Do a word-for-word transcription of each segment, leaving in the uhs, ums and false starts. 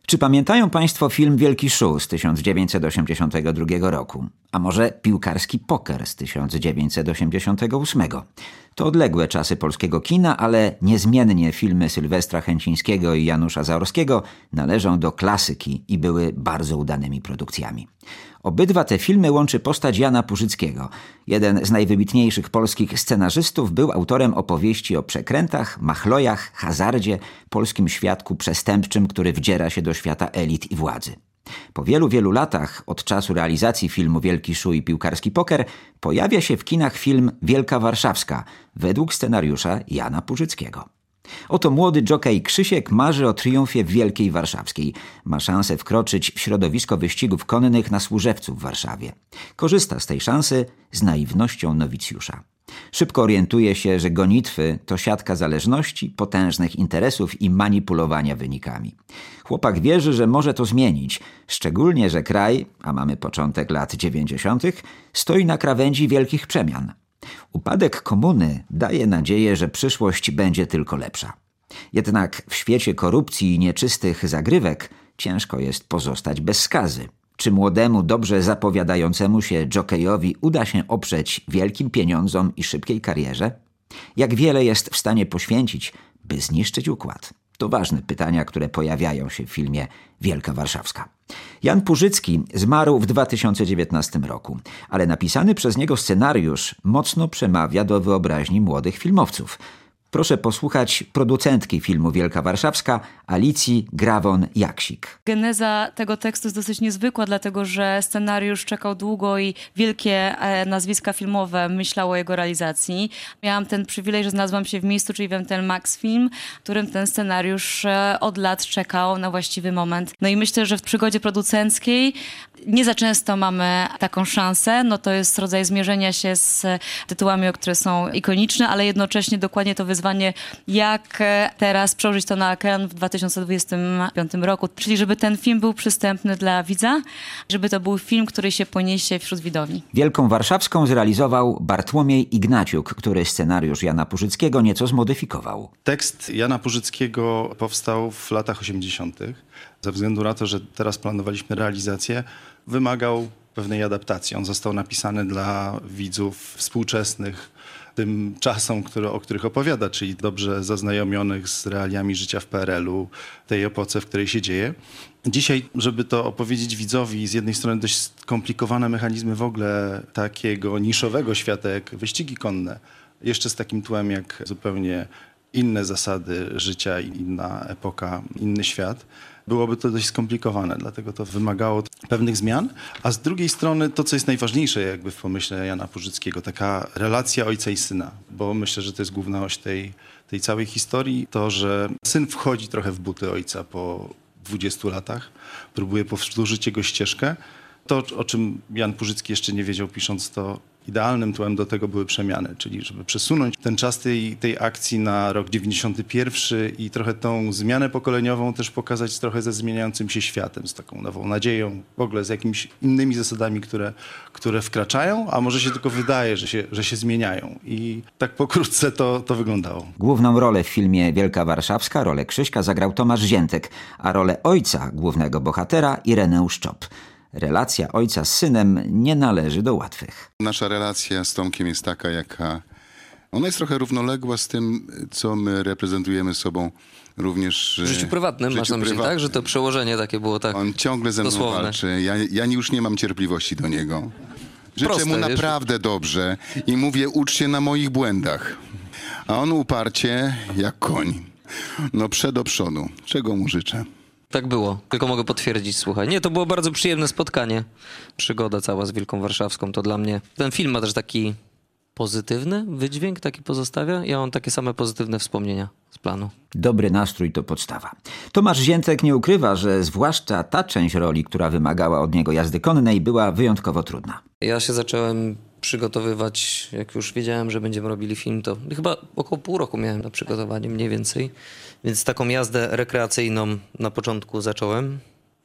Czy pamiętają Państwo film Wielki Szu z tysiąc dziewięćset osiemdziesiątego drugiego roku? A może Piłkarski poker z tysiąc dziewięćset osiemdziesiątego ósmego? To odległe czasy polskiego kina, ale niezmiennie filmy Sylwestra Chęcińskiego i Janusza Zaorskiego należą do klasyki i były bardzo udanymi produkcjami. Obydwa te filmy łączy postać Jana Purzyckiego. Jeden z najwybitniejszych polskich scenarzystów był autorem opowieści o przekrętach, machlojach, hazardzie, polskim świadku przestępczym, który wdziera się do świata elit i władzy. Po wielu, wielu latach od czasu realizacji filmu Wielki Szu i Piłkarski poker pojawia się w kinach film Wielka Warszawska według scenariusza Jana Purzyckiego. Oto młody dżokej Krzysiek marzy o triumfie w Wielkiej Warszawskiej. Ma szansę wkroczyć w środowisko wyścigów konnych na Służewcu w Warszawie. Korzysta z tej szansy z naiwnością nowicjusza. Szybko orientuje się, że gonitwy to siatka zależności, potężnych interesów i manipulowania wynikami. Chłopak wierzy, że może to zmienić, szczególnie, że kraj, a mamy początek lat dziewięćdziesiątych, stoi na krawędzi wielkich przemian. Upadek komuny daje nadzieję, że przyszłość będzie tylko lepsza. Jednak w świecie korupcji i nieczystych zagrywek ciężko jest pozostać bez skazy. Czy młodemu, dobrze zapowiadającemu się dżokejowi uda się oprzeć wielkim pieniądzom i szybkiej karierze? Jak wiele jest w stanie poświęcić, by zniszczyć układ? To ważne pytania, które pojawiają się w filmie Wielka Warszawska. Jan Purzycki zmarł w dwa tysiące dziewiętnastym roku, ale napisany przez niego scenariusz mocno przemawia do wyobraźni młodych filmowców. Proszę posłuchać producentki filmu Wielka Warszawska, Alicji Grawon-Jaksik. Geneza tego tekstu jest dosyć niezwykła, dlatego że scenariusz czekał długo i wielkie nazwiska filmowe myślało o jego realizacji. Miałam ten przywilej, że znalazłam się w miejscu, czyli w ten Max Film, w którym ten scenariusz od lat czekał na właściwy moment. No i myślę, że w przygodzie producenckiej nie za często mamy taką szansę. No to jest rodzaj zmierzenia się z tytułami, które są ikoniczne, ale jednocześnie dokładnie to wyzwanie, jak teraz przełożyć to na ekran w dwa tysiące dwudziestym piątym roku. Czyli żeby ten film był przystępny dla widza, żeby to był film, który się poniesie wśród widowni. Wielką Warszawską zrealizował Bartłomiej Ignaciuk, który scenariusz Jana Purzyckiego nieco zmodyfikował. Tekst Jana Purzyckiego powstał w latach osiemdziesiątych. Ze względu na to, że teraz planowaliśmy realizację, wymagał pewnej adaptacji. On został napisany dla widzów współczesnych, tym czasom, które, o których opowiada, czyli dobrze zaznajomionych z realiami życia w P R L u, tej epoce, w której się dzieje. Dzisiaj, żeby to opowiedzieć widzowi, z jednej strony dość skomplikowane mechanizmy w ogóle takiego niszowego świata, jak wyścigi konne, jeszcze z takim tłem jak zupełnie inne zasady życia, inna epoka, inny świat. Byłoby to dość skomplikowane, dlatego to wymagało pewnych zmian. A z drugiej strony to, co jest najważniejsze jakby w pomyśle Jana Purzyckiego, taka relacja ojca i syna, bo myślę, że to jest główna oś tej, tej całej historii, to, że syn wchodzi trochę w buty ojca po dwudziestu latach, próbuje powtórzyć jego ścieżkę. To, o czym Jan Purzycki jeszcze nie wiedział pisząc to, idealnym tłem do tego były przemiany, czyli żeby przesunąć ten czas tej, tej akcji na rok dziewięćdziesiąty pierwszy i trochę tą zmianę pokoleniową też pokazać trochę ze zmieniającym się światem, z taką nową nadzieją, w ogóle z jakimiś innymi zasadami, które, które wkraczają, a może się tylko wydaje, że się, że się zmieniają. I tak pokrótce to, to wyglądało. Główną rolę w filmie Wielka Warszawska, rolę Krzyśka, zagrał Tomasz Ziętek, a rolę ojca głównego bohatera Ireneusz Czop. Relacja ojca z synem nie należy do łatwych. Nasza relacja z Tomkiem jest taka, jaka... Ona jest trochę równoległa z tym, co my reprezentujemy sobą również... W życiu prywatnym, masz na myśli, tak? Że to przełożenie takie było tak On ciągle ze mną dosłowne. walczy. Ja, ja już nie mam cierpliwości do niego. Życzę Proste, mu wiesz? naprawdę dobrze i mówię, ucz się na moich błędach. A on uparcie jak koń. No przed do przodu. Czego mu życzę? Tak było. Tylko mogę potwierdzić, słuchaj. Nie, to było bardzo przyjemne spotkanie. Przygoda cała z Wielką Warszawską to dla mnie... Ten film ma też taki pozytywny wydźwięk, taki pozostawia. Ja mam takie same pozytywne wspomnienia z planu. Dobry nastrój to podstawa. Tomasz Ziętek nie ukrywa, że zwłaszcza ta część roli, która wymagała od niego jazdy konnej, była wyjątkowo trudna. Ja się zacząłem przygotowywać, jak już wiedziałem, że będziemy robili film, to chyba około pół roku miałem na przygotowanie, mniej więcej. Więc taką jazdę rekreacyjną na początku zacząłem.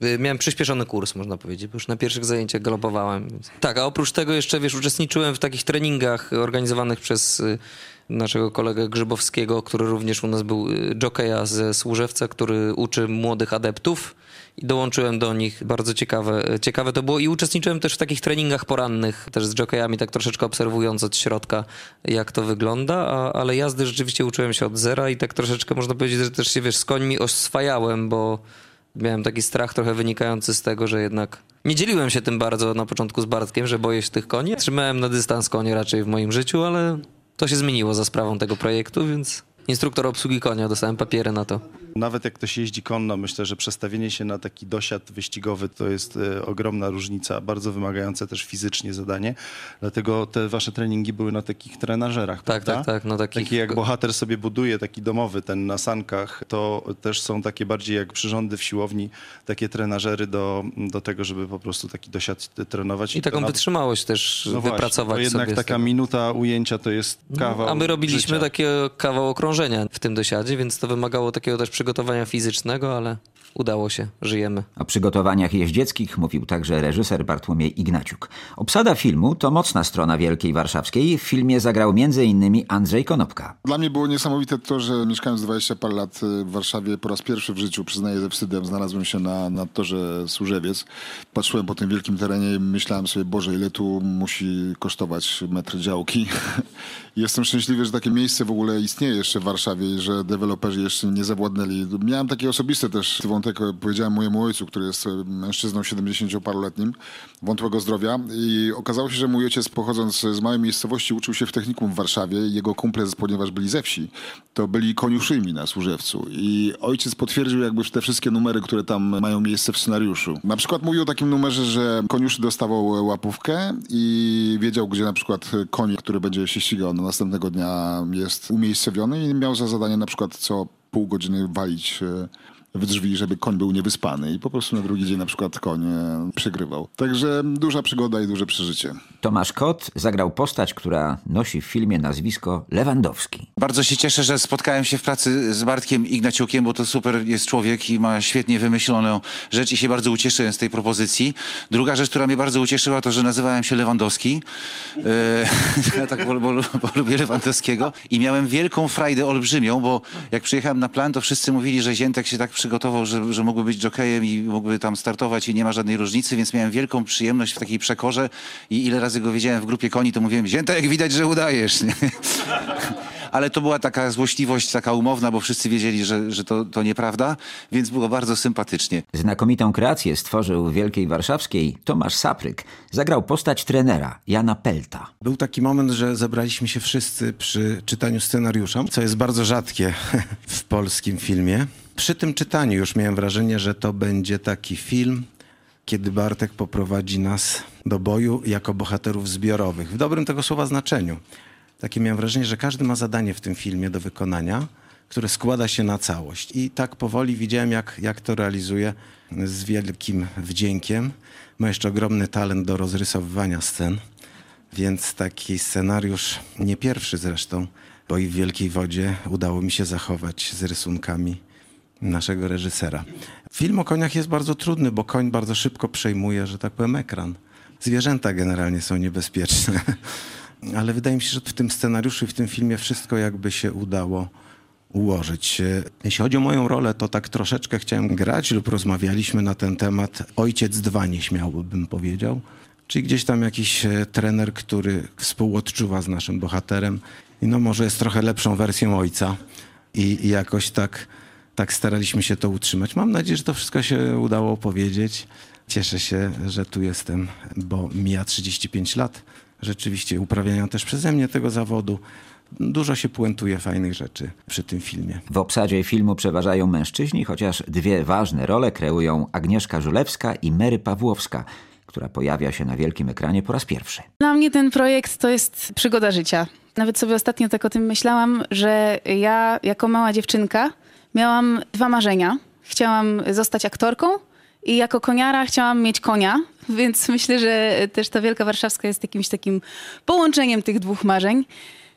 Y, Miałem przyspieszony kurs, można powiedzieć, bo już na pierwszych zajęciach galopowałem. Więc... Tak, a oprócz tego jeszcze, wiesz, uczestniczyłem w takich treningach organizowanych przez y, naszego kolegę Grzybowskiego, który również u nas był y, jokeja ze Służewca, który uczy młodych adeptów. I dołączyłem do nich. Bardzo ciekawe, ciekawe to było. I uczestniczyłem też w takich treningach porannych, też z jokejami, tak troszeczkę obserwując od środka, jak to wygląda, a, ale jazdy rzeczywiście uczyłem się od zera i tak troszeczkę można powiedzieć, że też się, wiesz, z końmi oswajałem, bo miałem taki strach trochę wynikający z tego, że jednak nie dzieliłem się tym bardzo na początku z Bartkiem, że boję się tych koni. Trzymałem na dystans konie raczej w moim życiu, ale to się zmieniło za sprawą tego projektu, więc instruktor obsługi konia, dostałem papiery na to. Nawet jak ktoś jeździ konno, myślę, że przestawienie się na taki dosiad wyścigowy to jest e, ogromna różnica, bardzo wymagające też fizycznie zadanie. Dlatego te wasze treningi były na takich trenażerach, Tak, prawda? tak, tak. No takich... Taki jak bohater sobie buduje, taki domowy, ten na sankach, to też są takie bardziej jak przyrządy w siłowni, takie trenażery do, do tego, żeby po prostu taki dosiad trenować. I taką to na- wytrzymałość też No właśnie, wypracować to jednak sobie. z taka tego. minuta ujęcia to jest kawał A my robiliśmy życia. takie kawał okrążenia w tym dosiadzie, więc to wymagało takiego też przygotowania fizycznego, ale udało się, żyjemy. O przygotowaniach jeździeckich mówił także reżyser Bartłomiej Ignaciuk. Obsada filmu to mocna strona Wielkiej Warszawskiej. W filmie zagrał między innymi Andrzej Konopka. Dla mnie było niesamowite to, że mieszkając dwadzieścia parę lat w Warszawie, po raz pierwszy w życiu, przyznaję ze wstydem, znalazłem się na, na torze Służewiec. Patrzyłem po tym wielkim terenie i myślałem sobie, Boże, ile tu musi kosztować metr działki. Jestem szczęśliwy, że takie miejsce w ogóle istnieje jeszcze w Warszawie i że deweloperzy jeszcze nie zawładnęli. Miałem takie osobiste też wątek, powiedziałem mojemu ojcu, który jest mężczyzną siedemdziesięcioparoletnim, wątłego zdrowia, i okazało się, że mój ojciec, pochodząc z małej miejscowości, uczył się w technikum w Warszawie. Jego kumple, ponieważ byli ze wsi, to byli koniuszymi na Służewcu i ojciec potwierdził jakby te wszystkie numery, które tam mają miejsce w scenariuszu. Na przykład mówił o takim numerze, że koniuszy dostawał łapówkę i wiedział, gdzie na przykład koń, który będzie się ścigał no, następnego dnia, jest umiejscowiony i miał za zadanie na przykład co pół godziny walić w drzwi, żeby koń był niewyspany i po prostu na drugi dzień na przykład koń przegrywał. Także duża przygoda i duże przeżycie. Tomasz Kot zagrał postać, która nosi w filmie nazwisko Lewandowski. Bardzo się cieszę, że spotkałem się w pracy z Bartkiem Ignaciukiem, bo to super jest człowiek i ma świetnie wymyśloną rzecz i się bardzo ucieszyłem z tej propozycji. Druga rzecz, która mnie bardzo ucieszyła, to, że nazywałem się Lewandowski. E, ja tak bo, bo, bo lubię Lewandowskiego i miałem wielką frajdę olbrzymią, bo jak przyjechałem na plan, to wszyscy mówili, że Ziętek się tak przygotował, że, że mógłby być jokejem i mógłby tam startować i nie ma żadnej różnicy, więc miałem wielką przyjemność w takiej przekorze i ile razy go wiedziałem w grupie koni, to mówiłem, Ziętek, widać, że udajesz. Nie? Ale to była taka złośliwość, taka umowna, bo wszyscy wiedzieli, że, że to, to nieprawda, więc było bardzo sympatycznie. Znakomitą kreację stworzył w Wielkiej Warszawskiej Tomasz Sapryk. Zagrał postać trenera Jana Pelta. Był taki moment, że zebraliśmy się wszyscy przy czytaniu scenariusza, co jest bardzo rzadkie w polskim filmie. Przy tym czytaniu już miałem wrażenie, że to będzie taki film, kiedy Bartek poprowadzi nas do boju jako bohaterów zbiorowych. W dobrym tego słowa znaczeniu. Takie miałem wrażenie, że każdy ma zadanie w tym filmie do wykonania, które składa się na całość. I tak powoli widziałem, jak, jak to realizuje z wielkim wdziękiem. Ma jeszcze ogromny talent do rozrysowywania scen, więc taki scenariusz, nie pierwszy zresztą, bo i w Wielkiej Wodzie udało mi się zachować z rysunkami naszego reżysera. Film o koniach jest bardzo trudny, bo koń bardzo szybko przejmuje, że tak powiem, ekran. Zwierzęta generalnie są niebezpieczne. Ale wydaje mi się, że w tym scenariuszu i w tym filmie wszystko jakby się udało ułożyć. Jeśli chodzi o moją rolę, to tak troszeczkę chciałem grać lub rozmawialiśmy na ten temat. Ojciec dwa nieśmiało bym powiedział. Czyli gdzieś tam jakiś trener, który współodczuwa z naszym bohaterem i no może jest trochę lepszą wersją ojca i, i jakoś tak, tak staraliśmy się to utrzymać. Mam nadzieję, że to wszystko się udało opowiedzieć. Cieszę się, że tu jestem, bo mija trzydzieści pięć lat. Rzeczywiście uprawiania też przeze mnie tego zawodu. Dużo się puentuje fajnych rzeczy przy tym filmie. W obsadzie filmu przeważają mężczyźni, chociaż dwie ważne role kreują Agnieszka Żulewska i Mary Pawłowska, która pojawia się na wielkim ekranie po raz pierwszy. Dla mnie ten projekt to jest przygoda życia. Nawet sobie ostatnio tak o tym myślałam, że ja jako mała dziewczynka miałam dwa marzenia. Chciałam zostać aktorką i jako koniara chciałam mieć konia, więc myślę, że też ta Wielka Warszawska jest jakimś takim połączeniem tych dwóch marzeń.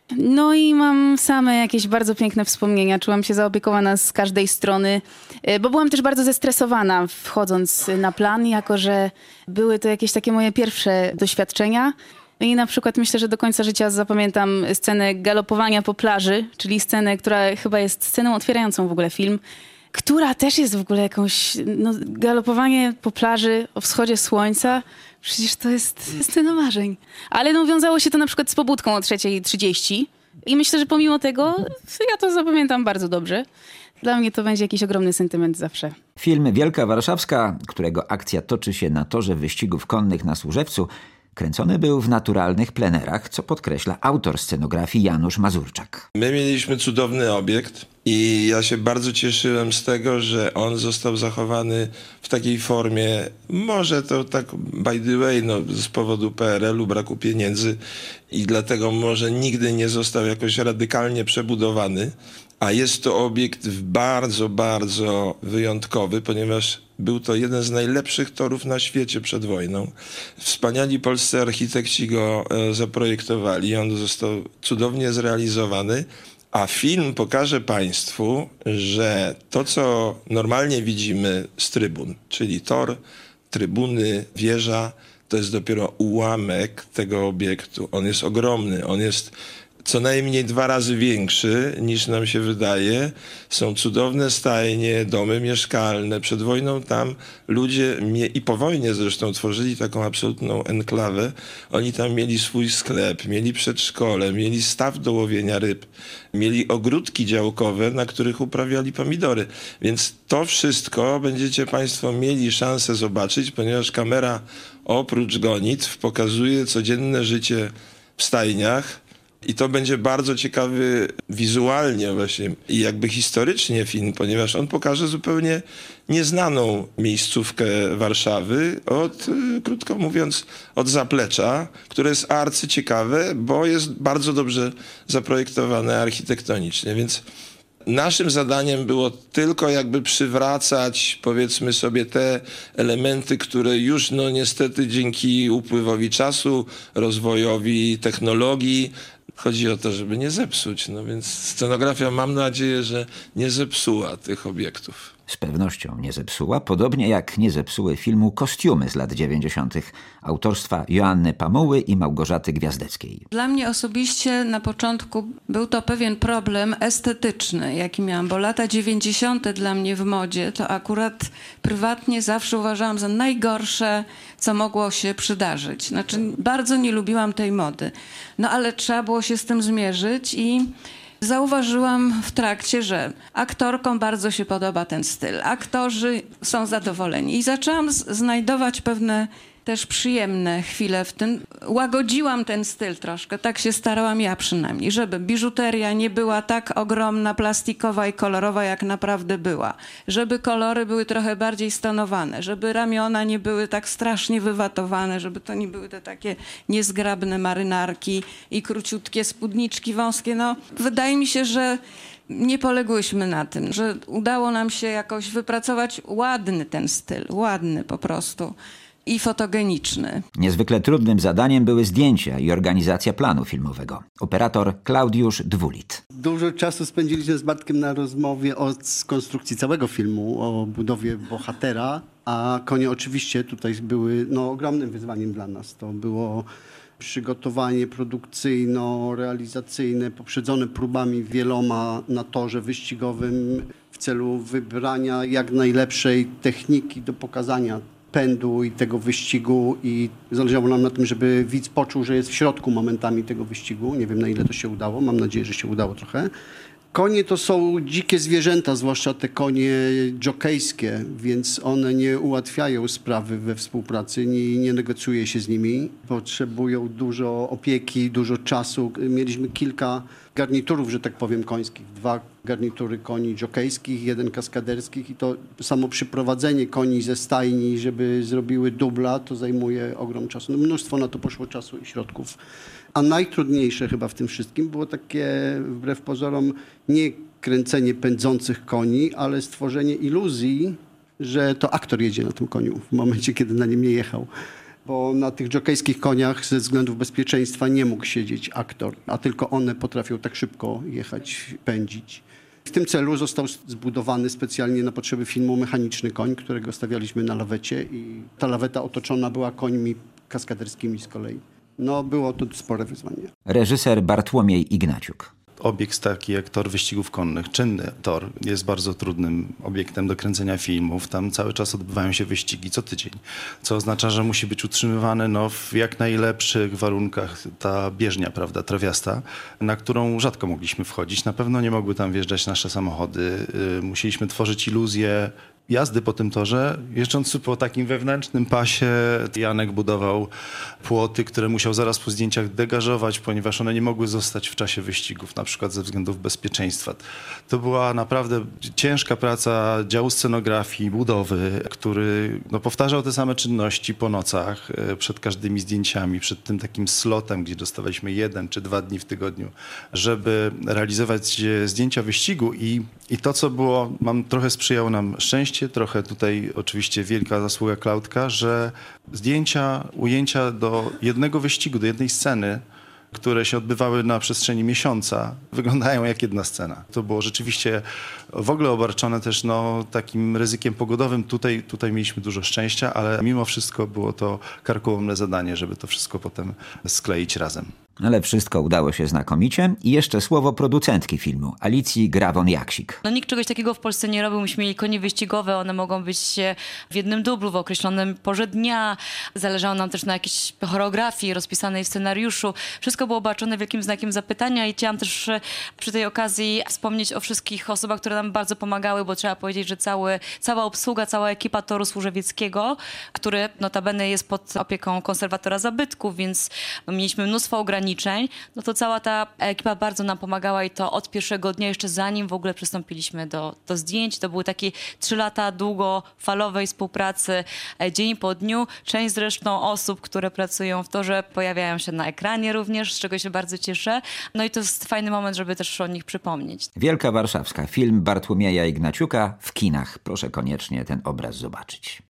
No i mam same jakieś bardzo piękne wspomnienia. Czułam się zaopiekowana z każdej strony, y, bo byłam też bardzo zestresowana wchodząc na plan, jako że były to jakieś takie moje pierwsze doświadczenia. I na przykład myślę, że do końca życia zapamiętam scenę galopowania po plaży, czyli scenę, która chyba jest sceną otwierającą w ogóle film, która też jest w ogóle jakąś, no, galopowanie po plaży o wschodzie słońca. Przecież to jest scena marzeń. Ale no, wiązało się to na przykład z pobudką o trzeciej trzydzieści i myślę, że pomimo tego ja to zapamiętam bardzo dobrze. Dla mnie to będzie jakiś ogromny sentyment zawsze. Film Wielka Warszawska, którego akcja toczy się na torze wyścigów konnych na Służewcu, kręcony był w naturalnych plenerach, co podkreśla autor scenografii Janusz Mazurczak. My mieliśmy cudowny obiekt i ja się bardzo cieszyłem z tego, że on został zachowany w takiej formie, może to tak by the way, no, z powodu P R L u, braku pieniędzy i dlatego może nigdy nie został jakoś radykalnie przebudowany, a jest to obiekt bardzo, bardzo wyjątkowy, ponieważ był to jeden z najlepszych torów na świecie przed wojną. Wspaniali polscy architekci go e, zaprojektowali. On został cudownie zrealizowany, a film pokaże państwu, że to, co normalnie widzimy z trybun, czyli tor, trybuny, wieża, to jest dopiero ułamek tego obiektu. On jest ogromny, on jest co najmniej dwa razy większy niż nam się wydaje. Są cudowne stajnie, domy mieszkalne. Przed wojną tam ludzie, i po wojnie zresztą, tworzyli taką absolutną enklawę. Oni tam mieli swój sklep, mieli przedszkole, mieli staw do łowienia ryb, mieli ogródki działkowe, na których uprawiali pomidory. Więc to wszystko będziecie państwo mieli szansę zobaczyć, ponieważ kamera oprócz gonitw pokazuje codzienne życie w stajniach. I to będzie bardzo ciekawy wizualnie właśnie i jakby historycznie film, ponieważ on pokaże zupełnie nieznaną miejscówkę Warszawy od, krótko mówiąc, od zaplecza, które jest arcyciekawe, bo jest bardzo dobrze zaprojektowane architektonicznie, więc naszym zadaniem było tylko jakby przywracać, powiedzmy sobie, te elementy, które już no niestety dzięki upływowi czasu, rozwojowi technologii, chodzi o to, żeby nie zepsuć. No więc scenografia, mam nadzieję, że nie zepsuła tych obiektów. Z pewnością nie zepsuła, podobnie jak nie zepsuły filmu kostiumy z lat dziewięćdziesiątych autorstwa Joanny Pamuły i Małgorzaty Gwiazdeckiej. Dla mnie osobiście na początku był to pewien problem estetyczny, jaki miałam, bo lata dziewięćdziesiąte dla mnie w modzie to akurat prywatnie zawsze uważałam za najgorsze, co mogło się przydarzyć. Znaczy bardzo nie lubiłam tej mody. No ale trzeba było się z tym zmierzyć i zauważyłam w trakcie, że aktorkom bardzo się podoba ten styl. Aktorzy są zadowoleni. I zaczęłam z- znajdować pewne też przyjemne chwile w tym. Łagodziłam ten styl troszkę, tak się starałam ja przynajmniej, żeby biżuteria nie była tak ogromna, plastikowa i kolorowa, jak naprawdę była. Żeby kolory były trochę bardziej stonowane, żeby ramiona nie były tak strasznie wywatowane, żeby to nie były te takie niezgrabne marynarki i króciutkie spódniczki wąskie. No, wydaje mi się, że nie poległyśmy na tym, że udało nam się jakoś wypracować ładny ten styl, ładny po prostu. I fotogeniczny. Niezwykle trudnym zadaniem były zdjęcia i organizacja planu filmowego. Operator Klaudiusz Dwulit. Dużo czasu spędziliśmy z Bartkiem na rozmowie o konstrukcji całego filmu, o budowie bohatera, a konie oczywiście tutaj były no, ogromnym wyzwaniem dla nas. To było przygotowanie produkcyjno-realizacyjne, poprzedzone próbami wieloma na torze wyścigowym w celu wybrania jak najlepszej techniki do pokazania pędu i tego wyścigu i zależało nam na tym, żeby widz poczuł, że jest w środku momentami tego wyścigu. Nie wiem, na ile to się udało. Mam nadzieję, że się udało trochę. Konie to są dzikie zwierzęta, zwłaszcza te konie dżokejskie, więc one nie ułatwiają sprawy we współpracy, nie, nie negocjuje się z nimi. Potrzebują dużo opieki, dużo czasu. Mieliśmy kilka garniturów, że tak powiem, końskich. Dwa garnitury koni dżokejskich, jeden kaskaderskich i to samo przyprowadzenie koni ze stajni, żeby zrobiły dubla, to zajmuje ogrom czasu. No, mnóstwo na to poszło czasu i środków. A najtrudniejsze chyba w tym wszystkim było takie, wbrew pozorom, nie kręcenie pędzących koni, ale stworzenie iluzji, że to aktor jedzie na tym koniu w momencie, kiedy na nim nie jechał. bo na tych dżokejskich koniach ze względów bezpieczeństwa nie mógł siedzieć aktor, a tylko one potrafią tak szybko jechać, pędzić. W tym celu został zbudowany specjalnie na potrzeby filmu mechaniczny koń, którego stawialiśmy na lawecie i ta laweta otoczona była końmi kaskaderskimi z kolei. No, było to spore wyzwanie. Reżyser Bartłomiej Ignaciuk. Obiekt taki jak tor wyścigów konnych, czynny tor, jest bardzo trudnym obiektem do kręcenia filmów. Tam cały czas odbywają się wyścigi co tydzień, co oznacza, że musi być utrzymywany no, w jak najlepszych warunkach ta bieżnia, prawda, trawiasta, na którą rzadko mogliśmy wchodzić. Na pewno nie mogły tam wjeżdżać nasze samochody. Musieliśmy tworzyć iluzję jazdy po tym torze. Jeżdżąc po takim wewnętrznym pasie, Janek budował płoty, które musiał zaraz po zdjęciach degażować, ponieważ one nie mogły zostać w czasie wyścigów, na przykład ze względów bezpieczeństwa. To była naprawdę ciężka praca działu scenografii, budowy, który no, powtarzał te same czynności po nocach, przed każdymi zdjęciami, przed tym takim slotem, gdzie dostawaliśmy jeden czy dwa dni w tygodniu, żeby realizować zdjęcia wyścigu i, i to, co było, mam trochę sprzyjało nam szczęście, trochę tutaj oczywiście wielka zasługa Klaudka, że zdjęcia, ujęcia do jednego wyścigu, do jednej sceny, które się odbywały na przestrzeni miesiąca, wyglądają jak jedna scena. To było rzeczywiście w ogóle obarczone też no, takim ryzykiem pogodowym. Tutaj, tutaj mieliśmy dużo szczęścia, ale mimo wszystko było to karkołomne zadanie, żeby to wszystko potem skleić razem. Ale wszystko udało się znakomicie. I jeszcze słowo producentki filmu, Alicji Grawon-Jaksik. No nikt czegoś takiego w Polsce nie robił. Myśmy mieli konie wyścigowe, one mogą być w jednym dublu, w określonym porze dnia. Zależało nam też na jakiejś choreografii rozpisanej w scenariuszu. Wszystko było obarczone wielkim znakiem zapytania i chciałam też przy tej okazji wspomnieć o wszystkich osobach, które nam bardzo pomagały, bo trzeba powiedzieć, że cały, cała obsługa, cała ekipa Toru Służewieckiego, który notabene jest pod opieką konserwatora zabytków, więc mieliśmy mnóstwo ograniczeń. No to cała ta ekipa bardzo nam pomagała i to od pierwszego dnia, jeszcze zanim w ogóle przystąpiliśmy do, do zdjęć. To były takie trzy lata długofalowej współpracy, dzień po dniu. Część zresztą osób, które pracują w torze, pojawiają się na ekranie również, z czego się bardzo cieszę. No i to jest fajny moment, żeby też o nich przypomnieć. Wielka Warszawska. Film Bartłomieja Ignaciuka w kinach. Proszę koniecznie ten obraz zobaczyć.